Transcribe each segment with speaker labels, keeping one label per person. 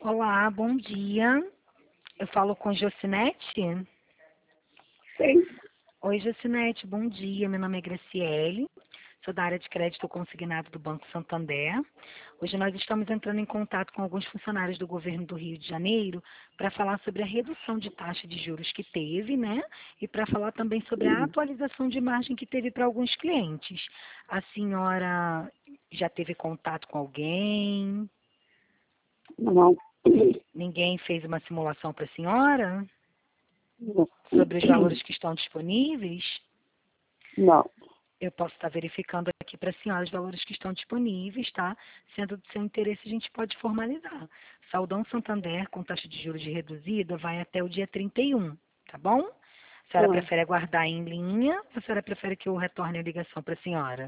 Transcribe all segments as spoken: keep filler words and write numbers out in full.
Speaker 1: Olá, bom dia. Eu falo com Jocinete?
Speaker 2: Sim.
Speaker 1: Oi, Jocinete, bom dia. Meu nome é Graciele, sou da área de crédito consignado do Banco Santander. Hoje nós estamos entrando em contato com alguns funcionários do governo do Rio de Janeiro para falar sobre a redução de taxa de juros que teve, né? E para falar também sobre a atualização de margem que teve para alguns clientes. A senhora já teve contato com alguém?
Speaker 2: Não.
Speaker 1: Ninguém fez uma simulação para a senhora
Speaker 2: Não.
Speaker 1: sobre os valores que estão disponíveis?
Speaker 2: Não.
Speaker 1: Eu posso estar verificando aqui para a senhora os valores que estão disponíveis, tá? Sendo do seu interesse, a gente pode formalizar. Saldão Santander, com taxa de juros reduzida, vai até o dia trinta e um, tá bom? A senhora
Speaker 2: Não.
Speaker 1: prefere aguardar em linha ou a senhora prefere que eu retorne a ligação para a senhora?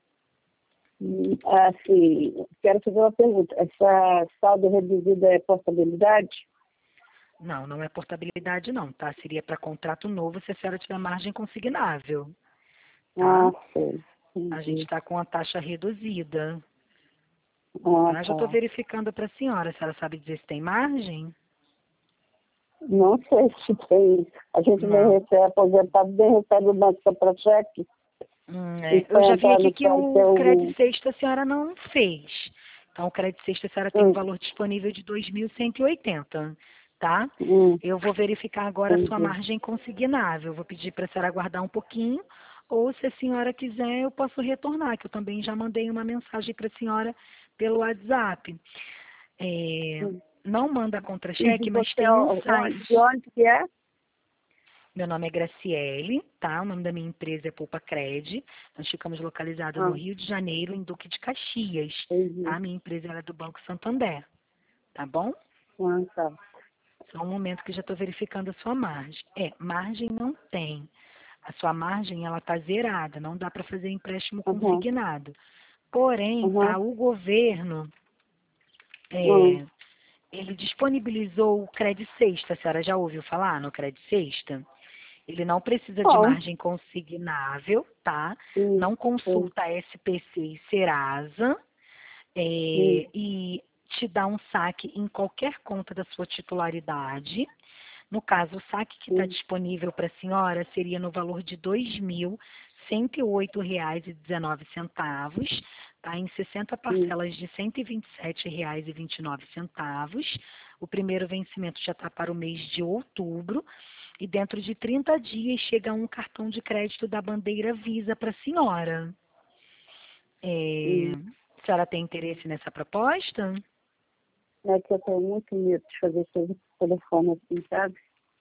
Speaker 2: Assim, quero fazer uma pergunta. Essa saldo reduzida é portabilidade?
Speaker 1: Não, não é portabilidade não, tá? Seria para contrato novo se a senhora tiver margem consignável, tá?
Speaker 2: Ah, sei.
Speaker 1: A gente
Speaker 2: Entendi.
Speaker 1: está com a taxa reduzida,
Speaker 2: Ah,
Speaker 1: tá? Já estou
Speaker 2: tá.
Speaker 1: verificando para a senhora. A senhora sabe dizer se tem margem?
Speaker 2: Não sei se tem. A gente nem
Speaker 1: Não.
Speaker 2: recebe aposentado, nem recebe o banco para cheque.
Speaker 1: Hum,
Speaker 2: E
Speaker 1: é. Eu
Speaker 2: para
Speaker 1: já vi
Speaker 2: entrar
Speaker 1: aqui
Speaker 2: no
Speaker 1: que
Speaker 2: site é
Speaker 1: o crédito
Speaker 2: o...
Speaker 1: sexta a senhora não fez. Então, o crédito sexta a senhora tem um
Speaker 2: Hum,
Speaker 1: valor disponível de dois mil cento e oitenta, tá?
Speaker 2: hum,
Speaker 1: Eu vou verificar agora a sua
Speaker 2: entendi.
Speaker 1: margem consignável. Vou pedir para a senhora aguardar um pouquinho. Ou, se a senhora quiser, eu posso retornar, que eu também já mandei uma mensagem para a senhora pelo WhatsApp. É,
Speaker 2: Hum.
Speaker 1: não manda
Speaker 2: E de
Speaker 1: contra-cheque, mas
Speaker 2: você,
Speaker 1: tem um
Speaker 2: ó, onde- de
Speaker 1: site.
Speaker 2: onde que é?
Speaker 1: Meu nome é Graciele, tá? O nome da minha empresa é Poupa Cred. Nós ficamos localizados no
Speaker 2: Ah,
Speaker 1: Rio de Janeiro, em Duque de Caxias,
Speaker 2: entendi.
Speaker 1: tá? Minha empresa ela é do Banco Santander, tá bom?
Speaker 2: Ah, tá.
Speaker 1: Só um momento que eu já estou verificando a sua margem. É, margem não tem. A sua margem, ela tá zerada, não dá para fazer empréstimo
Speaker 2: Uhum,
Speaker 1: consignado. Porém,
Speaker 2: uhum,
Speaker 1: tá? O governo,
Speaker 2: uhum.
Speaker 1: é, ele disponibilizou o Cred Sexta. A senhora já ouviu falar no Cred Sexta? Ele não precisa de
Speaker 2: Bom,
Speaker 1: margem consignável, tá?
Speaker 2: sim,
Speaker 1: Não
Speaker 2: sim,
Speaker 1: consulta S P C e Serasa,
Speaker 2: sim,
Speaker 1: é, e te dá um saque em qualquer conta da sua titularidade. No caso, o saque que está
Speaker 2: sim,
Speaker 1: disponível para a senhora seria no valor de dois mil cento e oito reais e dezenove centavos, tá? Em sessenta
Speaker 2: sim,
Speaker 1: parcelas de cento e vinte e sete reais e vinte e nove centavos. O primeiro vencimento já está para o mês de outubro. E dentro de trinta dias chega um cartão de crédito da bandeira Visa para a senhora. É,
Speaker 2: sim.
Speaker 1: a senhora tem interesse nessa proposta?
Speaker 2: É que eu tenho muito medo de fazer coisa por telefone assim, sabe?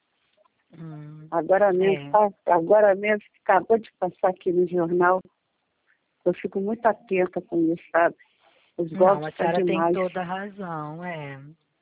Speaker 1: Hum,
Speaker 2: Agora mesmo,
Speaker 1: é.
Speaker 2: tá? Agora mesmo, acabou de passar aqui no jornal, eu fico muito atenta com isso, sabe? Os
Speaker 1: Não,
Speaker 2: golpes
Speaker 1: a
Speaker 2: estão
Speaker 1: senhora tem
Speaker 2: demais.
Speaker 1: toda a razão, é.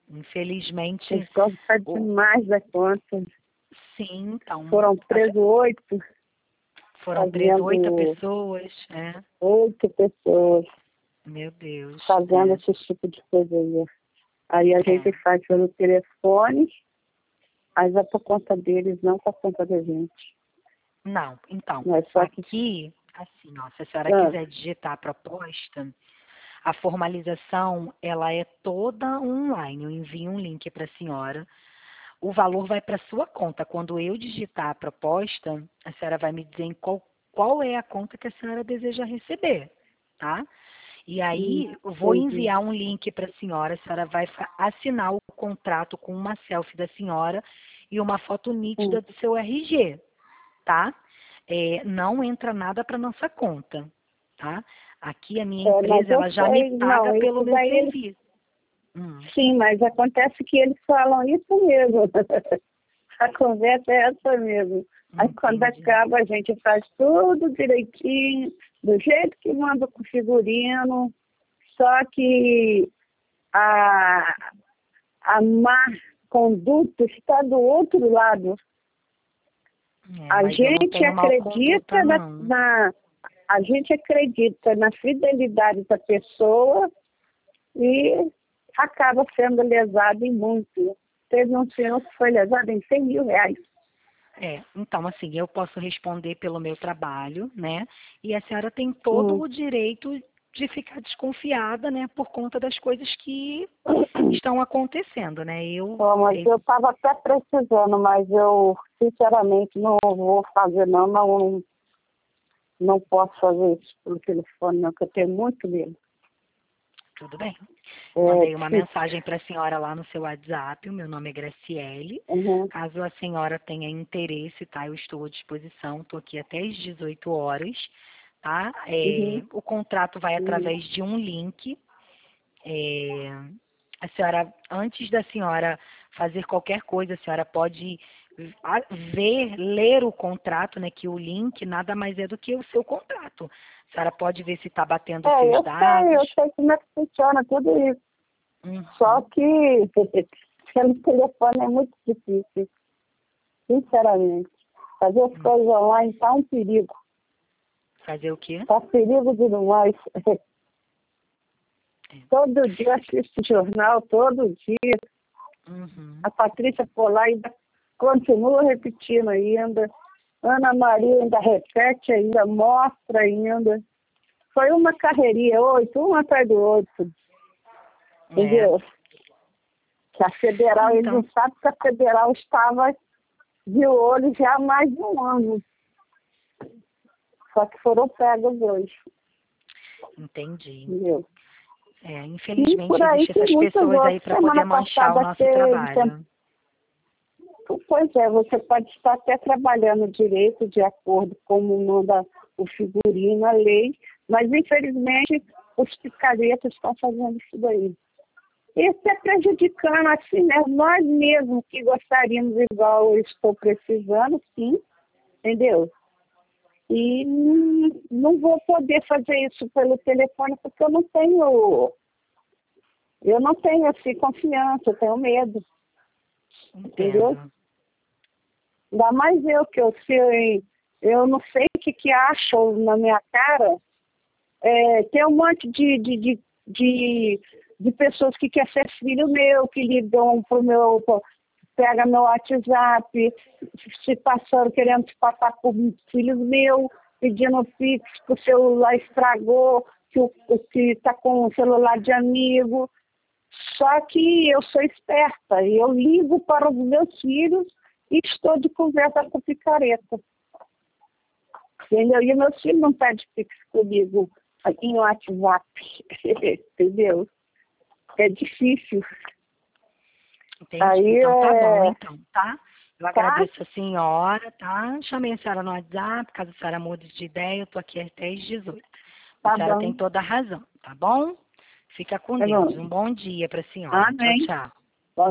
Speaker 2: Os
Speaker 1: Infelizmente,
Speaker 2: golpes estão
Speaker 1: o,
Speaker 2: demais da conta.
Speaker 1: sim, então,
Speaker 2: Foram
Speaker 1: a-
Speaker 2: presos oito,
Speaker 1: foram presas oito
Speaker 2: fazendo
Speaker 1: pessoas, é.
Speaker 2: oito pessoas
Speaker 1: Meu Deus,
Speaker 2: fazendo
Speaker 1: é.
Speaker 2: esse tipo de coisa aí. Aí a gente
Speaker 1: É.
Speaker 2: faz pelo telefone, mas é por conta deles, não por conta da gente.
Speaker 1: Não, então,
Speaker 2: Não é só que...
Speaker 1: aqui, assim, ó, se a senhora
Speaker 2: Ah,
Speaker 1: quiser digitar a proposta, a formalização, ela é toda online. Eu envio um link para a senhora. O valor vai para sua conta. Quando eu digitar a proposta, a senhora vai me dizer em qual, qual é a conta que a senhora deseja receber, tá? E
Speaker 2: hum,
Speaker 1: aí, eu vou
Speaker 2: entendi.
Speaker 1: enviar um link para a senhora. A senhora vai fa- assinar o contrato com uma selfie da senhora e uma foto
Speaker 2: Hum.
Speaker 1: nítida do seu R G, tá? É, não entra nada para nossa conta, tá? Aqui a minha
Speaker 2: É, mas
Speaker 1: empresa,
Speaker 2: eu
Speaker 1: ela já me
Speaker 2: sei,
Speaker 1: paga
Speaker 2: não,
Speaker 1: pelo
Speaker 2: isso
Speaker 1: meu
Speaker 2: daí eles...
Speaker 1: serviço. Hum.
Speaker 2: Sim, mas acontece que eles falam isso mesmo. A conversa é essa mesmo. Aí quando
Speaker 1: Entendi.
Speaker 2: acaba a gente faz tudo direitinho, do jeito que manda com o figurino, só que a, a má conduta está do outro lado.
Speaker 1: É,
Speaker 2: A
Speaker 1: mas eu não
Speaker 2: gente
Speaker 1: tenho mal conduta,
Speaker 2: acredita na,
Speaker 1: não.
Speaker 2: na a gente acredita na fidelidade da pessoa e acaba sendo lesado em muito. Teve um senhor que foi lesado em cem mil reais.
Speaker 1: É, então, assim, eu posso responder pelo meu trabalho, né? E a senhora tem todo
Speaker 2: Hum,
Speaker 1: o direito de ficar desconfiada, né, por conta das coisas que estão acontecendo, né? Eu,
Speaker 2: Pô, mas eu estava até precisando, mas eu, sinceramente, não vou fazer não, não, não posso fazer isso pelo telefone, não, porque eu tenho muito medo.
Speaker 1: Tudo bem.
Speaker 2: É,
Speaker 1: Mandei uma
Speaker 2: sim.
Speaker 1: mensagem para a senhora lá no seu WhatsApp, o meu nome é Graciele.
Speaker 2: Uhum.
Speaker 1: Caso a senhora tenha interesse, tá? Eu estou à disposição, estou aqui até às dezoito horas, tá? É,
Speaker 2: Uhum.
Speaker 1: o contrato vai
Speaker 2: Uhum.
Speaker 1: através de um link. É, a senhora, antes da senhora fazer qualquer coisa, a senhora pode a- ver, ler o contrato, né? Que o link nada mais é do que o seu contrato. A senhora pode ver se está batendo os
Speaker 2: É,
Speaker 1: seus
Speaker 2: eu sei, eu
Speaker 1: dados.
Speaker 2: sei como é que funciona tudo isso.
Speaker 1: Uhum.
Speaker 2: Só que pelo telefone é muito difícil, sinceramente. Fazer as coisas online está um perigo.
Speaker 1: Fazer o quê?
Speaker 2: Está perigo demais. Todo dia assisto jornal, todo dia.
Speaker 1: Uhum.
Speaker 2: A Patrícia Polar ainda continua repetindo ainda. Ana Maria ainda repete ainda, mostra ainda. Foi uma carreirinha, oito, um atrás do outro. Entendeu?
Speaker 1: É.
Speaker 2: Que a federal,
Speaker 1: Então,
Speaker 2: ele não sabe que a federal estava de olho já há mais de um ano. Só que foram pegos hoje.
Speaker 1: entendi.
Speaker 2: Entendeu?
Speaker 1: É,
Speaker 2: E
Speaker 1: infelizmente
Speaker 2: por aí
Speaker 1: existem
Speaker 2: tem
Speaker 1: essas
Speaker 2: muitas
Speaker 1: pessoas aí
Speaker 2: outras.
Speaker 1: para poder
Speaker 2: Semana
Speaker 1: manchar o
Speaker 2: passada
Speaker 1: nosso
Speaker 2: teve.
Speaker 1: trabalho.
Speaker 2: Pois é, você pode estar até trabalhando direito de acordo com como manda o figurino, a lei, mas infelizmente os picaretas estão fazendo isso daí. Isso é prejudicando assim, né? Nós mesmos que gostaríamos igual eu estou precisando, sim, entendeu? E não, não vou poder fazer isso pelo telefone porque eu não tenho, eu não tenho assim confiança, eu tenho medo, entendeu?
Speaker 1: Entendo.
Speaker 2: Ainda mais eu que eu sei, eu não sei o que, que acham na minha cara. É, tem um monte de, de, de, de, de pessoas que querem ser filho meu, que ligam pro meu, pega meu WhatsApp, se passando, querendo se passar por filhos meu, pedindo Pix, que o celular estragou, que o que está com o celular de amigo. Só que eu sou esperta, e eu ligo para os meus filhos e estou de conversa com picareta. Entendeu? E meus filhos não pedem Pix comigo em WhatsApp. Entendeu? É difícil.
Speaker 1: Entendi.
Speaker 2: Aí,
Speaker 1: Então tá bom,
Speaker 2: é...
Speaker 1: então, tá? Eu
Speaker 2: tá?
Speaker 1: agradeço a senhora, tá? Chamei a senhora no WhatsApp, caso a senhora mude de ideia, eu tô aqui até às dezoito. A
Speaker 2: Tá
Speaker 1: senhora
Speaker 2: bom.
Speaker 1: tem toda a razão, tá bom? Fica com
Speaker 2: Tá
Speaker 1: Deus.
Speaker 2: bom.
Speaker 1: Um bom dia para a senhora. Tchau,
Speaker 2: Amém.
Speaker 1: tchau.